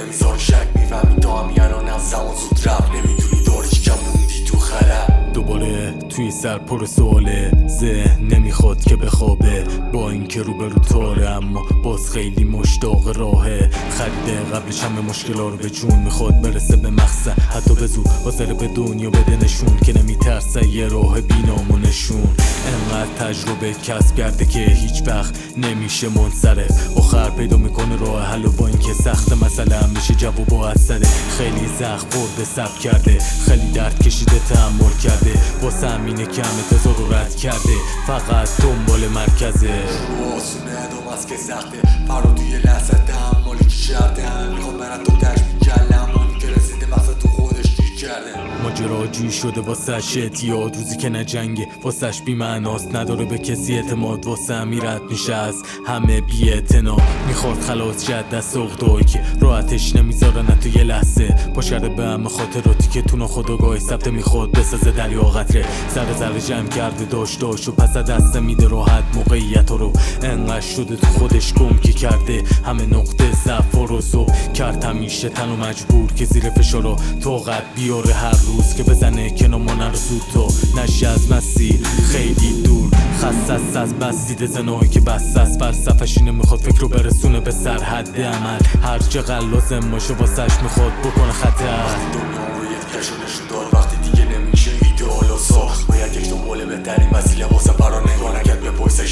نمیذاره شک میفهمی تا هم یعنی از زمان زود رفت نمیدونی داری چی کم موندی تو خلق. دوباره توی سر پر سواله، ذهن نمیخواد که بخوابه با اینکه روبرو تاره، اما باز خیلی مشتاق راهه. خریده قبلش همه مشکلا رو به جون میخواد برسه به مقصد، حتی به زود حاضر به دنیا بده نشون که نمیترسه یه راه بینام و نشون. انقدر تجربه کسب کرده که هیچ وقت نمیشه منصرف، آخر پیدا میکنه راه حل و با اینکه سخت مسئله هم میشه جواب و حسره. خیلی زخم خورده صبر کرده، خیلی درد کشیده تحمل کرده، واسه همینه که همه تزار رو رد کرده، فقط دنبال مرکزه. رو آسونه ادام از که سخته، فرا توی لحظه تحملی که شرطه، همه میخواد برد تو تشبیه کله، همانی که رسیده مقصد تو خودش گیر کرده. ماجراجویی شده واسه اعتیاد، روزی که نجنگه واسهش بی‌معناست، نداره به کسی اعتماد، واسه همین رد میشه از همه بی‌اعتنا. میخواد خلاص شه دست عقده‌ای که راحتش نمیذاره نه تو یه لحظه، پاشرده به همه خاطراتی که تو ناخودآگاهی ثبت، میخواد بسازه دریا قطره، ذره جمع کرده داشتاشو پس دست میده راحت موقعیت رو. انقدر شده تو خودش گم که کرده همه نقطه ضعف رو صبح کرد، همیشه تنو مجبور که زیر فشارا طاقت بیاره هر روز که بزنه کنار ما نرسود تو نشی از مسیر خیلی دور. خصص از بس دیده زنایی که بس از فلسفه‌ش اینه، میخواد فکر رو برسونه به سرحد عمل، هر چقدر لازم باشه واسش میخواد بکنه خطر. دنیا رو یه کشو نشون داد وقتی دیگه نمیشه ایدئال و ساخت، باید یک دنبال بهترین وسیله واسه فرا نگاه نکرد به پایسش